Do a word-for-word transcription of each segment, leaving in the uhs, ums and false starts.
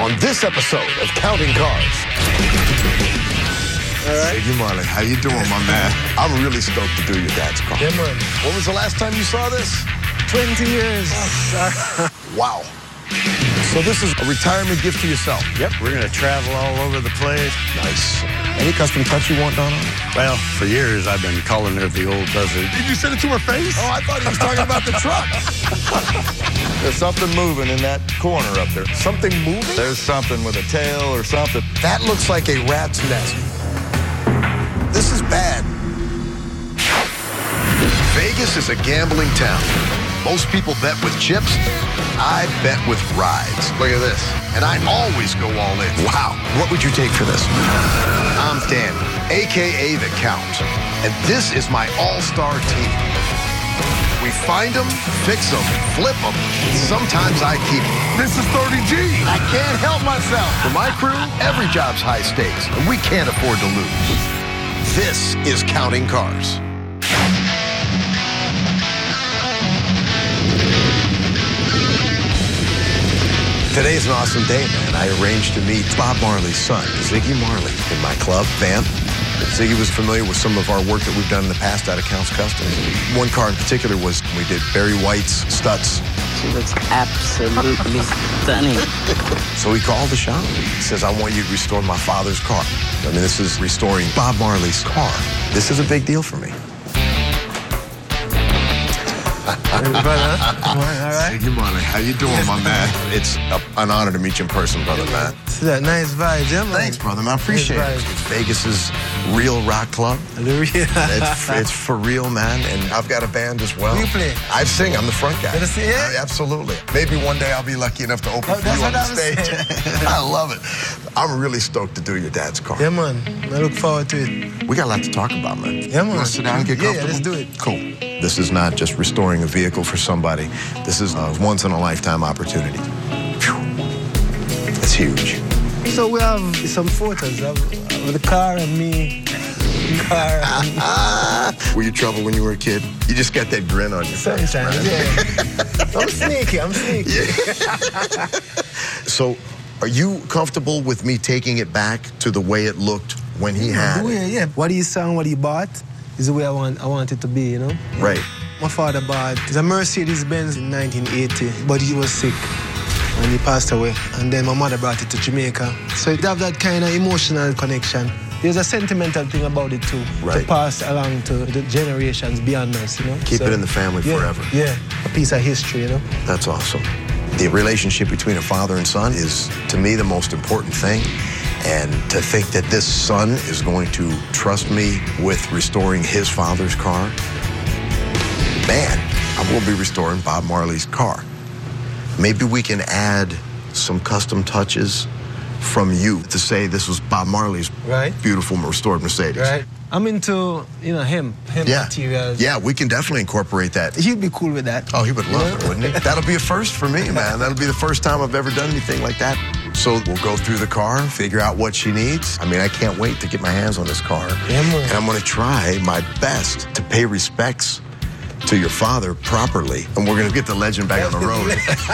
on this episode of Counting Cars. All right. Ziggy Marley, how you doing, my man? I'm really stoked to do your dad's car. Yeah, man. When was the last time you saw this? twenty years. Wow. So this is a retirement gift to yourself? Yep, we're going to travel all over the place. Nice. Any custom touch you want done on it? Well, for years I've been calling her the old buzzard. Did you send it to her face? Oh, I thought he was talking about the truck. There's something moving in that corner up there. Something moving? There's something with a tail or something. That looks like a rat's nest. This is bad. Vegas is a gambling town. Most people bet with chips. I bet with rides. Look at this. And I always go all in. Wow. What would you take for this? I'm Danny, a k a The Count. And this is my all-star team. We find them, fix them, flip them. Sometimes I keep them. This is thirty G. I can't help myself. For my crew, every job's high stakes, and we can't afford to lose. This is Counting Cars. Today's an awesome day, man. I arranged to meet Bob Marley's son, Ziggy Marley, in my club, Vamp. Ziggy was familiar with some of our work that we've done in the past out of Counts Customs. One car in particular was we did Barry White's Stutz. She looks absolutely stunning. So he called the shop. He says, I want you to restore my father's car. I mean, this is restoring Bob Marley's car. This is a big deal for me. Brother, all right? Ziggy Marley, how you doing, my man? It's a, an honor to meet you in person, brother, man. See that nice vibes, yeah, man? Thanks, brother, man. I appreciate Nice it. vibes. It's Vegas's real rock club. It's, it's for real, man. And I've got a band as well. Who you play? I sing. I'm the front guy. Let us see it? Uh, absolutely. Maybe one day I'll be lucky enough to open Oh, for that's you on what the I was stage. I love it. I'm really stoked to do your dad's car. Yeah, man. I look forward to it. We got a lot to talk about, man. Yeah, man. You want to sit down and get Yeah, comfortable? yeah, let's do it. Cool. This is not just restoring a vehicle for somebody. This is a once-in-a-lifetime opportunity. Phew. It's huge. So we have some photos of, of the car and me. Car and Were you trouble when you were a kid? You just got that grin on your face, sometimes, man. yeah. I'm sneaky, I'm sneaky. Yeah. So, are you comfortable with me taking it back to the way it looked when he had The it? way, yeah. What he sang, what he bought is the way I want, I want it to be, you know? Right. My father bought it's a Mercedes-Benz in nineteen eighty, but he was sick and he passed away. And then my mother brought it to Jamaica. So it have that kind of emotional connection. There's a sentimental thing about it too, Right. to pass along to the generations beyond us, you know? Keep it in the family yeah, forever. Yeah, a piece of history, you know? That's awesome. The relationship between a father and son is, to me, the most important thing. And to think that this son is going to trust me with restoring his father's car, man, I will be restoring Bob Marley's car. Maybe we can add some custom touches from you to say this was Bob Marley's Right. beautiful restored Mercedes. Right. I'm into, you know, hemp, hemp Yeah. materials. Yeah, we can definitely incorporate that. He'd be cool with that. Oh, he would love Yeah. it, wouldn't he? That'll be a first for me, man. That'll be the first time I've ever done anything like that. So we'll go through the car, figure out what she needs. I mean, I can't wait to get my hands on this car. Yeah, man. And I'm going to try my best to pay respects to your father properly. And we're going to get the legend back on the road.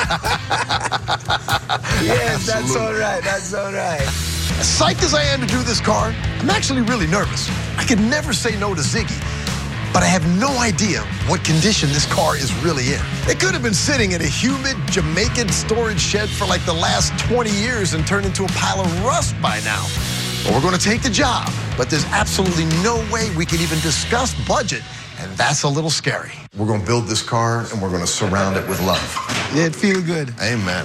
Yes, that's Absolutely. all right, that's all right. As psyched as I am to do this car, I'm actually really nervous. I could never say no to Ziggy, but I have no idea what condition this car is really in. It could have been sitting in a humid Jamaican storage shed for like the last twenty years and turned into a pile of rust by now. But we're going to take the job, but there's absolutely no way we can even discuss budget, and that's a little scary. We're going to build this car, and we're going to surround it with love. Yeah, it feel good. Amen.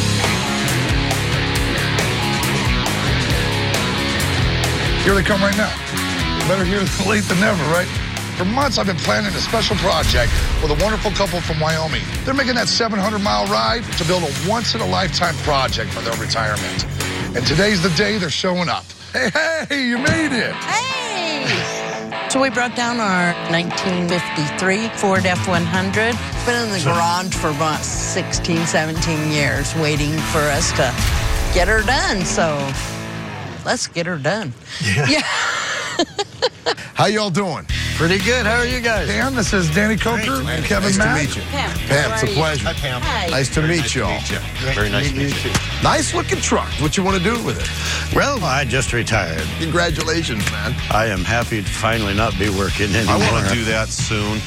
Here they come right now. Better here late than never, right? For months, I've been planning a special project with a wonderful couple from Wyoming. They're making that seven hundred mile ride to build a once-in-a-lifetime project for their retirement. And today's the day they're showing up. Hey, hey, you made it. Hey! So we brought down our nineteen fifty-three Ford F one hundred. It's been in the garage for about sixteen, seventeen years, waiting for us to get her done. So let's get her done. Yeah. Yeah. How y'all doing? Pretty good. How are you guys? Dan, this is Danny Coker and Kevin Nice Mack. to meet you. Pam, Pam, how it's a are you? pleasure. Hi, Pam. Hi. Nice to meet you all. Very nice to meet you. Nice looking truck. What you want to do with it? Well, I just retired. Congratulations, man. I am happy to finally not be working anymore. I want to do that soon.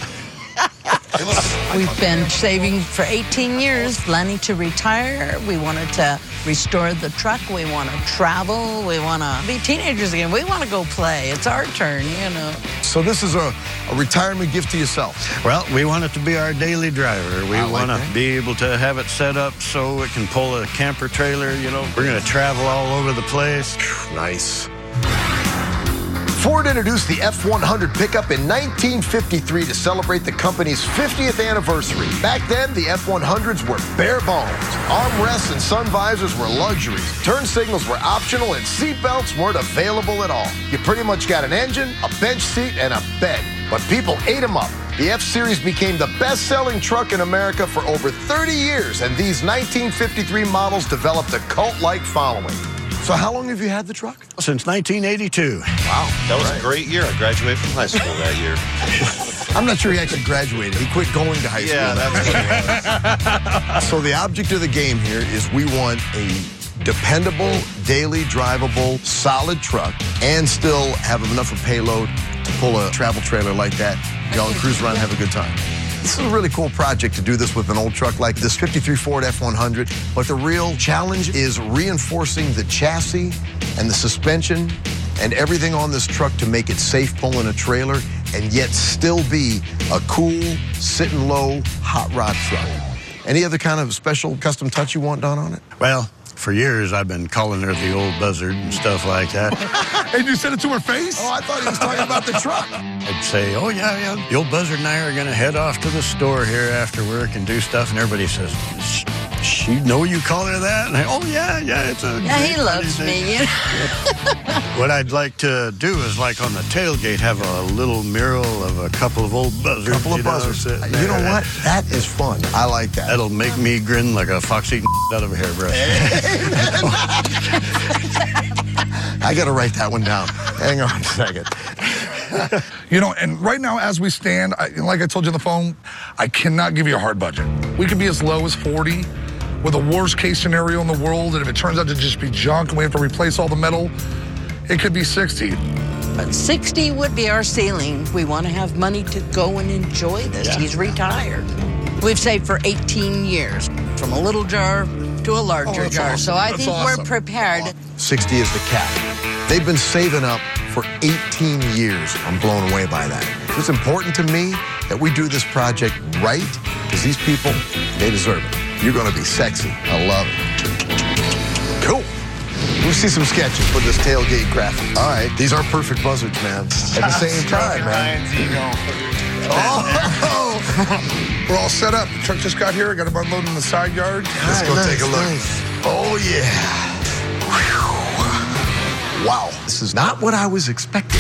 We've been saving for eighteen years, planning to retire. We wanted to restore the truck. We want to travel. We want to be teenagers again. We want to go play. It's our turn, you know. So this is a, a retirement gift to yourself. Well, we want it to be our daily driver. We I like want to that. be able to have it set up so it can pull a camper trailer, you know. We're going to travel all over the place. Nice. Ford introduced the F one hundred pickup in nineteen fifty-three to celebrate the company's fiftieth anniversary. Back then, the F one hundreds were bare bones. Armrests and sun visors were luxuries. Turn signals were optional, and seat belts weren't available at all. You pretty much got an engine, a bench seat, and a bed. But people ate them up. The F-Series became the best-selling truck in America for over thirty years, and these nineteen fifty-three models developed a cult-like following. So how long have you had the truck? Since nineteen eighty-two. Wow. That was a great year. I graduated from high school that year. I'm not sure he actually graduated. He quit going to high school. Yeah, that's what it was. So the object of the game here is we want a dependable, daily drivable, solid truck and still have enough of payload to pull a travel trailer like that. Y'all can cruise around and have a good time. This is a really cool project to do this with an old truck like this fifty-three Ford F one hundred, but the real challenge is reinforcing the chassis and the suspension and everything on this truck to make it safe pulling a trailer and yet still be a cool, sitting low, hot rod truck. Any other kind of special custom touch you want done on it? Well, for years I've been calling her the old buzzard and stuff like that. And you said it to her face? Oh, I thought he was talking about the truck. I'd say, oh, yeah, yeah, the old buzzard and I are going to head off to the store here after work and do stuff. And everybody says, "Sh- she know you call her that? And I, oh, yeah, yeah, it's a Yeah, he great loves funny me, thing." you know. What I'd like to do is, like on the tailgate, have a little mural of a couple of old buzzards. Couple of you know, buzzards. sitting You know there. what? That is fun. I like that. That'll make me grin like a fox eating out of a hairbrush. I got to write that one down. Hang on a second. You know, and right now, as we stand, I, like I told you on the phone, I cannot give you a hard budget. We can be as low as forty with a worst case scenario in the world, and if it turns out to just be junk and we have to replace all the metal, it could be sixty. But sixty would be our ceiling. We want to have money to go and enjoy this. Yeah. He's retired. We've saved for eighteen years, from a little jar to a larger Oh, that's jar. awesome. So I That's think awesome. we're prepared. sixty is the cap. They've been saving up for eighteen years. I'm blown away by that. It's important to me that we do this project right, because these people, they deserve it. You're going to be sexy. I love it. Cool. We'll see some sketches for this tailgate graphic. All right, these are perfect buzzards, man. At the same time, man. Oh! We're all set up. The truck just got here. I got them unloading in the side yard. Let's go Nice, take a look. nice. Oh, yeah. Whew. Wow. This is not what I was expecting.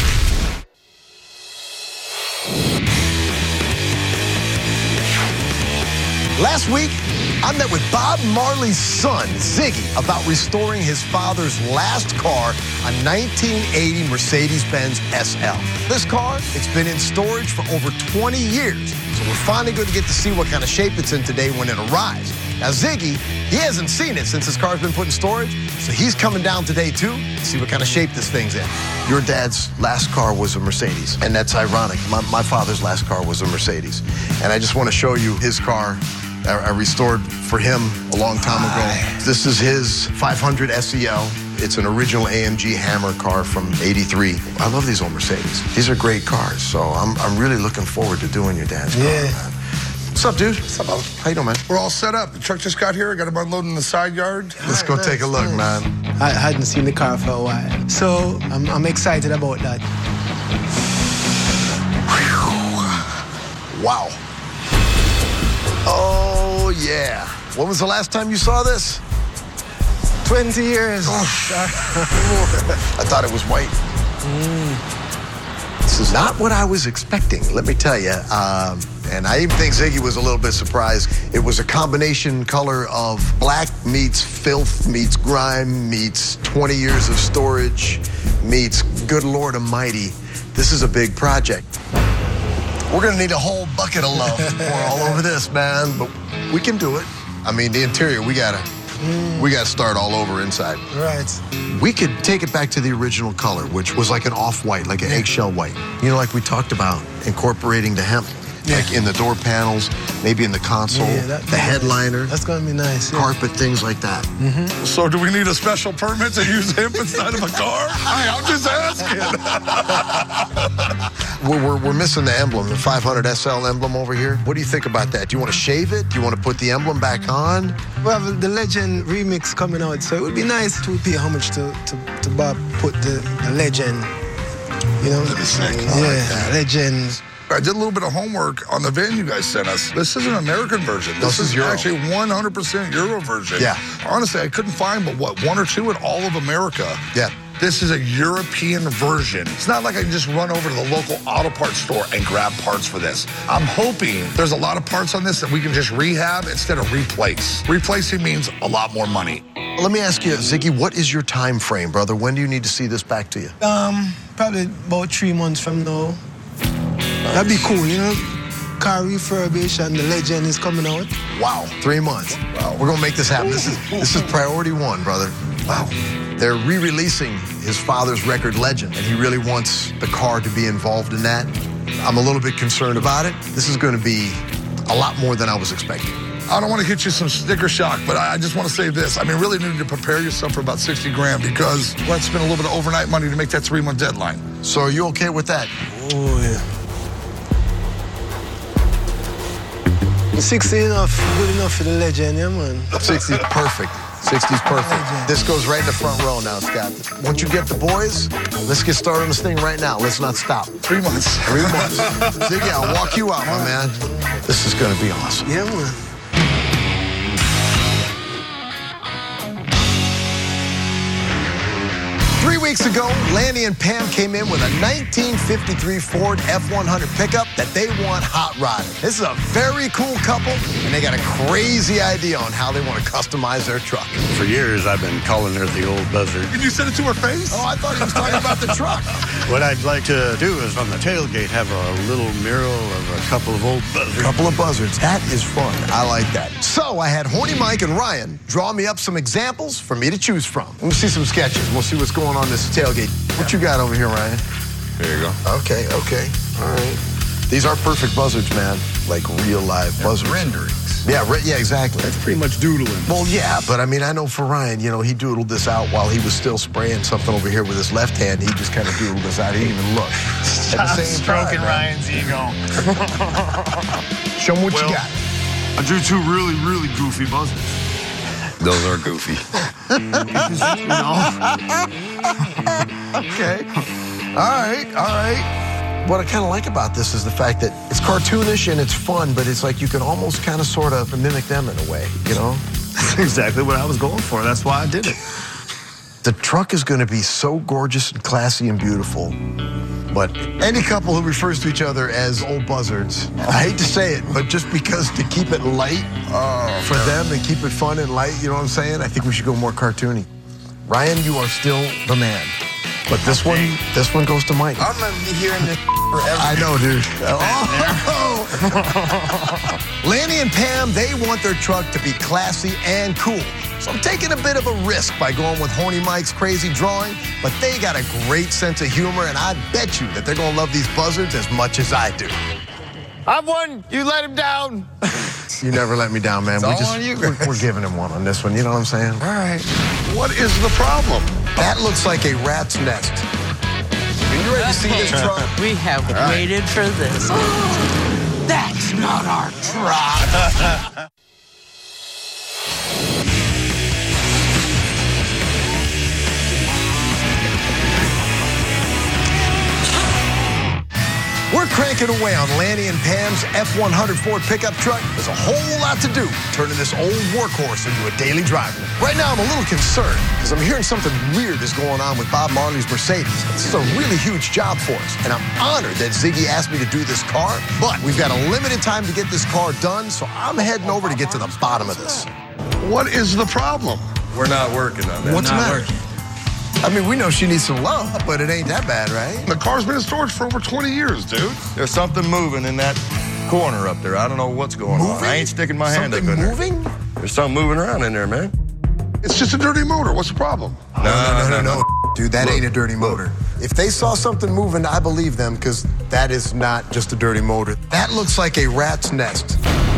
Last week, I met with Bob Marley's son, Ziggy, about restoring his father's last car, a nineteen eighty Mercedes-Benz S L. This car, it's been in storage for over twenty years, so we're finally going to get to see what kind of shape it's in today when it arrives. Now, Ziggy, he hasn't seen it since his car's been put in storage, so he's coming down today, too, to see what kind of shape this thing's in. Your dad's last car was a Mercedes, and that's ironic. My, my father's last car was a Mercedes, and I just want to show you his car. I I restored for him a long time ago. This is his five hundred S E L. It's an original A M G Hammer car from eighty-three. I love these old Mercedes. These are great cars, so I'm, I'm really looking forward to doing your dad's car, Yeah. man. What's up, dude? What's up, brother? How you doing, man? We're all set up. The truck just got here. I got them unloading in the side yard. Let's go nice, take a look, nice. man. I hadn't seen the car for a while, so I'm, I'm excited about that. Wow. Oh, yeah. When was the last time you saw this? twenty years. I thought it was white. This is not what I was expecting, let me tell you. Um, and I even think Ziggy was a little bit surprised. It was a combination color of black meets filth, meets grime, meets twenty years of storage, meets good Lord Almighty. This is a big project. We're going to need a whole bucket of love to pour all over this, man. But we can do it. I mean, the interior, we got to mm. we got to start all over inside. Right. We could take it back to the original color, which was like an off-white, like an yeah. eggshell white. You know, like we talked about, incorporating the hemp. Yeah. Like in the door panels, maybe in the console, yeah, that, the headliner. That's going to be nice. Yeah. Carpet, things like that. Mm-hmm. So do we need a special permit to use hemp inside of a car? Hey, I'm just asking. we're, we're, we're missing the emblem, the five hundred S L emblem over here. What do you think about that? Do you want to shave it? Do you want to put the emblem back on? We have the Legend remix coming out, so it would be nice to pay homage to, to, to Bob, put the, the Legend, you know? Yeah, like Legends. I did a little bit of homework on the van you guys sent us. This is an American version. This, this is, is Euro. actually one hundred percent Euro version. Yeah. Honestly, I couldn't find but, what, one or two in all of America. Yeah. This is a European version. It's not like I can just run over to the local auto parts store and grab parts for this. I'm hoping there's a lot of parts on this that we can just rehab instead of replace. Replacing means a lot more money. Let me ask you, Ziggy, what is your time frame, brother? When do you need to see this back to you? Um, probably about three months from now. That'd be cool, you know? Car refurbish and the Legend is coming out. Wow, three months. Wow. We're gonna make this happen. This is this is priority one, brother. Wow. They're re-releasing his father's record, Legend, and he really wants the car to be involved in that. I'm a little bit concerned about it. This is gonna be a lot more than I was expecting. I don't want to get you some sticker shock, but I just want to say this. I mean, really need to prepare yourself for about sixty grand because let's spend a little bit of overnight money to make that three-month deadline. So are you okay with that? Oh, yeah. sixty enough, good enough for the Legend, yeah, man. sixty's perfect. sixty's perfect. This goes right in the front row now, Scott. Once you get the boys, let's get started on this thing right now. Let's not stop. Three months. Three months. Ziggy, I'll walk you out, my man. This is going to be awesome. Yeah, man. Three weeks ago, Lanny and Pam came in with a nineteen fifty-three Ford F one hundred pickup that they want hot rodded. This is a very cool couple, and they got a crazy idea on how they want to customize their truck. For years, I've been calling her the old buzzard. Did you send it to her face? Oh, I thought he was talking about the truck. What I'd like to do is on the tailgate have a little mural of a couple of old buzzards. A couple of buzzards. That is fun. I like that. So I had Horny Mike and Ryan draw me up some examples for me to choose from. Let me see some sketches. We'll see what's going on this tailgate. What you got over here, Ryan? There you go. Okay, okay. All right. These are perfect buzzards, man. Like real live They're buzzards. renderings. Yeah, re yeah, exactly. That's pretty much doodling. Well, yeah, but I mean, I know for Ryan, you know, he doodled this out while he was still spraying something over here with his left hand. He just kind of doodled this out. He didn't even look. Stop At the same stroking time, Ryan's ego. Show him what well, you got. I drew two really, really goofy buzzards. Those are goofy. You know? Okay. All right, all right. What I kind of like about this is the fact that it's cartoonish and it's fun, but it's like you can almost kind of sort of mimic them in a way, you know? That's exactly what I was going for. That's why I did it. The truck is going to be so gorgeous and classy and beautiful. But any couple who refers to each other as old buzzards, I hate to say it, but just because to keep it light uh, for them and keep it fun and light, you know what I'm saying? I think we should go more cartoony. Ryan, you are still the man. But this one, this one goes to Mike. I'm gonna be hearing this forever. I know, dude. Oh. Lanny and Pam, they want their truck to be classy and cool. So I'm taking a bit of a risk by going with Horny Mike's crazy drawing, but they got a great sense of humor, and I bet you that they're gonna love these buzzards as much as I do. I've won. You let him down. You never let me down, man. It's we all just on you. we're, we're giving him one on this one. You know what I'm saying? All right. What is the problem? That looks like a rat's nest. Are you ready to see this truck? We have right. waited for this. That's not our truck. We're cranking away on Lanny and Pam's F one hundred Ford pickup truck. There's a whole lot to do, turning this old workhorse into a daily driver. Right now, I'm a little concerned because I'm hearing something weird is going on with Bob Marley's Mercedes. This is a really huge job for us, and I'm honored that Ziggy asked me to do this car, but we've got a limited time to get this car done, so I'm heading over to get to the bottom of this. What is the problem? We're not working on that. What's the Not matter? working. I mean, we know she needs some love, but it ain't that bad, right? The car's been in storage for over twenty years, dude. There's something moving in that corner up there. I don't know what's going moving? on. I ain't sticking my hand something up in moving? there. There's something moving around in there, man. It's just a dirty motor. What's the problem? No, no, no, no, no. Dude, that look, ain't a dirty motor. Look. If they saw something moving, I believe them, because that is not just a dirty motor. That looks like a rat's nest.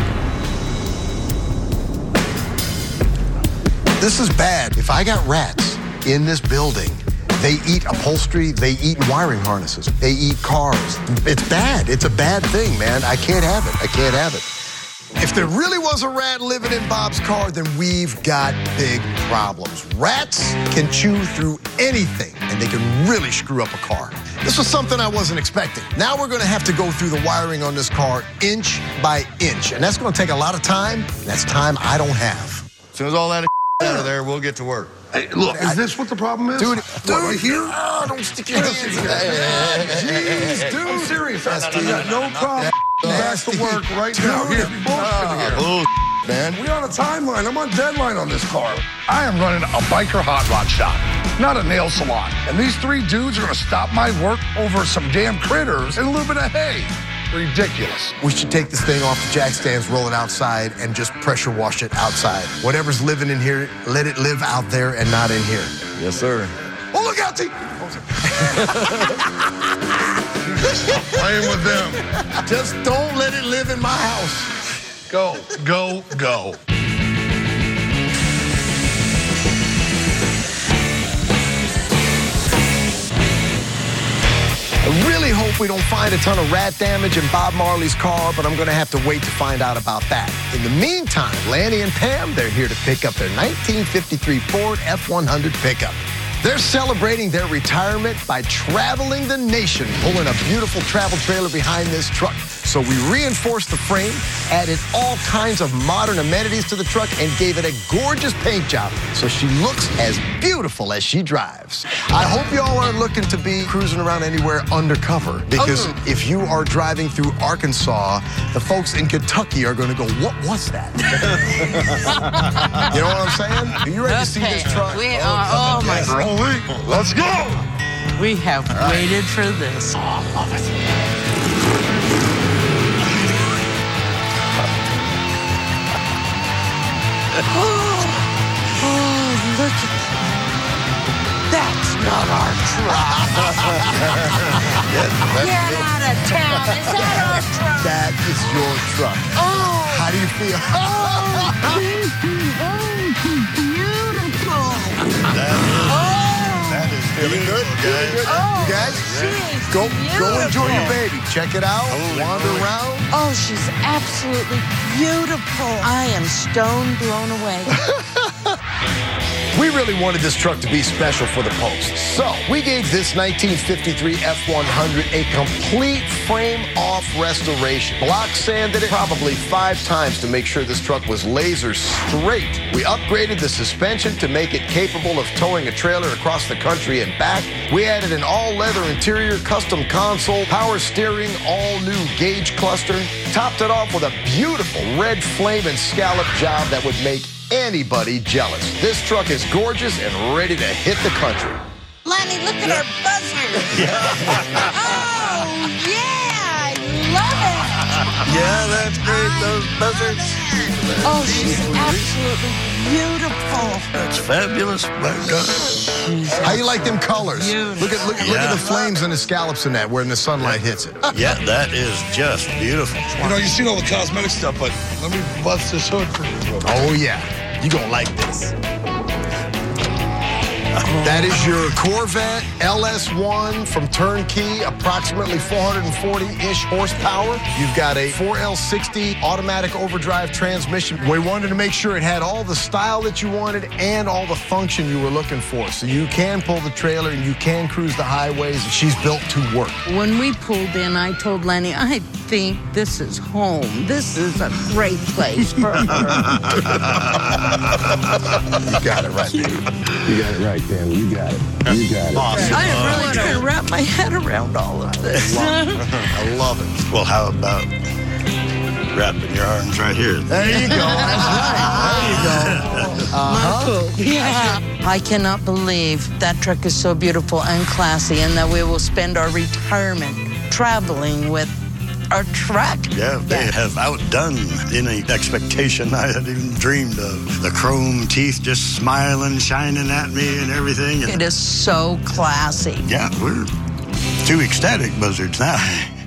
This is bad. If I got rats in this building, they eat upholstery, they eat wiring harnesses, they eat cars. It's bad. It's a bad thing, man. I can't have it. I can't have it. If there really was a rat living in Bob's car, then we've got big problems. Rats can chew through anything, and they can really screw up a car. This was something I wasn't expecting. Now we're gonna have to go through the wiring on this car inch by inch, and that's gonna take a lot of time, and that's time I don't have. As soon as all that out of there, we'll get to work. Hey, look, is this what the problem is? Dude, what, dude, right here? Oh, don't stick your hands in there. Jeez, dude. I'm serious. That's I got no problem. Back to work right now. Here, bullshit here. Bull, man. We on a timeline. I'm on deadline on this car. I am running a biker hot rod shop, not a nail salon. And these three dudes are gonna stop my work over some damn critters and a little bit of hay. Ridiculous. We should take this thing off the jack stands, roll it outside, and just pressure wash it outside. Whatever's living in here, let it live out there and not in here. Yes, sir. Oh, look out, T! Playing with them. Just don't let it live in my house. Go, go, go. I really hope we don't find a ton of rat damage in Bob Marley's car, but I'm going to have to wait to find out about that. In the meantime, Lanny and Pam, they're here to pick up their nineteen fifty-three Ford F one hundred pickup. They're celebrating their retirement by traveling the nation, pulling a beautiful travel trailer behind this truck. So we reinforced the frame, added all kinds of modern amenities to the truck, and gave it a gorgeous paint job so she looks as beautiful as she drives. I hope y'all aren't looking to be cruising around anywhere undercover, because oh. if you are driving through Arkansas, the folks in Kentucky are going to go, what was that? You know what I'm saying? Are you ready okay. to see this truck? We are, oh, oh my God. Let's go! We have right. waited for this. Oh, I love it. oh, oh, look at that. That's not our truck. yeah, Get out of town. Is that our truck? That is your truck. Oh. How do you feel? Oh, beautiful. That is, oh. that is feeling good, guys. Good. Oh, you guys, she's go, beautiful. go enjoy your baby. Check it out. Holy wander boy. around. Oh, she's absolutely beautiful. I am stone blown away. We really wanted this truck to be special for the Post. So we gave this nineteen fifty-three F one hundred a complete frame-off restoration. Block sanded it probably five times to make sure this truck was laser straight. We upgraded the suspension to make it capable of towing a trailer across the country and back. We added an all-leather interior, custom console, power steering, all-new gauge cluster. Topped it off with a beautiful red flame and scallop job that would make anybody jealous. This truck is gorgeous and ready to hit the country. Lanny, look at her buzzer. Oh, yeah, I love it. Yeah, that's great, I those buzzards. Oh, she's absolutely beautiful. That's fabulous, my God. How you like them colors? Beautiful. Look at look, look Yeah. at the flames and the scallops in that when the sunlight hits it. Yeah, that is just beautiful. You know, you've seen all the cosmetic stuff, but let me bust this hood for you. Oh, yeah. You gonna like this. That is your Corvette L S one from Turnkey, approximately four hundred forty-ish horsepower. You've got a four L sixty automatic overdrive transmission. We wanted to make sure it had all the style that you wanted and all the function you were looking for. So you can pull the trailer and you can cruise the highways. She's built to work. When we pulled in, I told Lanny, I think this is home. This is a great place for her. You got it right, baby. You got it right, Pam. You got it. You got it. Awesome. I am really trying to wrap my head around all of this. I love it. Well, how about wrapping your arms right here. There you go. That's right. There you go. Uh-huh. Yeah. I cannot believe that truck is so beautiful and classy, and that we will spend our retirement traveling with our truck. Yeah, they have outdone any expectation I had even dreamed of. The chrome teeth just smiling, shining at me and everything. It is so classy. Yeah, we're two ecstatic buzzards now.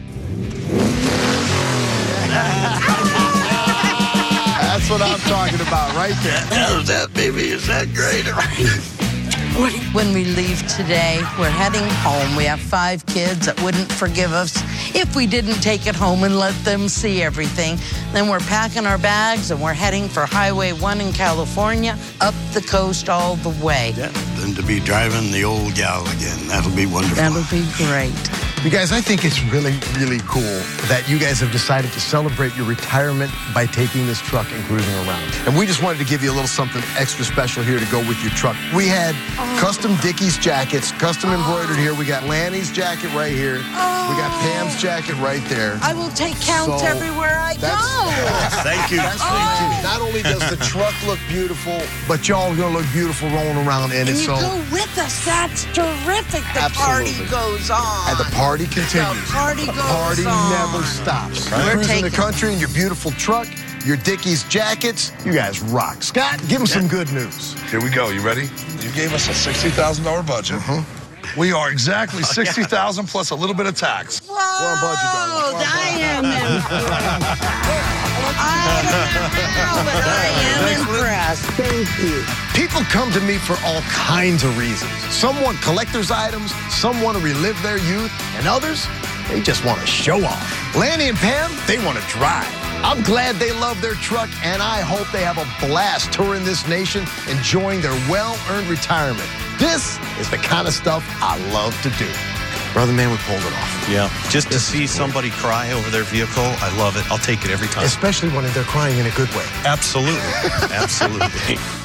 That's what I'm talking about right there. How's that, baby? Is that great? When we leave today, we're heading home. We have five kids that wouldn't forgive us if we didn't take it home and let them see everything. Then we're packing our bags and we're heading for Highway one in California, up the coast all the way. Yeah, then to be driving the old gal again, that'll be wonderful. That'll be great. You guys, I think it's really, really cool that you guys have decided to celebrate your retirement by taking this truck and cruising around. And we just wanted to give you a little something extra special here to go with your truck. We had oh. custom Dickies jackets, custom embroidered here. We got Lanny's jacket right here. Oh. We got Pam's jacket right there. I will take counts so everywhere I go. Thank you. That's oh. Not only does the truck look beautiful, but y'all are going to look beautiful rolling around in and it. And you so go with us. That's terrific. The Absolutely. party goes on. And the party continues. The party goes the party on. never stops. Right? We're cruising taking the country in your beautiful truck, your Dickies jackets. You guys rock. Scott, give them some good news. Here we go. You ready? You gave us a sixty thousand dollars budget. Uh-huh. We are exactly sixty thousand dollars plus a little bit of tax. Whoa, We're on budget, darling. We're on I am impressed. I don't know, but I am impressed. Thank you. People come to me for all kinds of reasons. Some want collector's items, some want to relive their youth, and others, they just want to show off. Lanny and Pam, they want to drive. I'm glad they love their truck, and I hope they have a blast touring this nation, enjoying their well-earned retirement. This is the kind of stuff I love to do. Brother man, we pulled it off. Yeah, just to see somebody cry over their vehicle, I love it. I'll take it every time. Especially when they're crying in a good way. Absolutely, absolutely.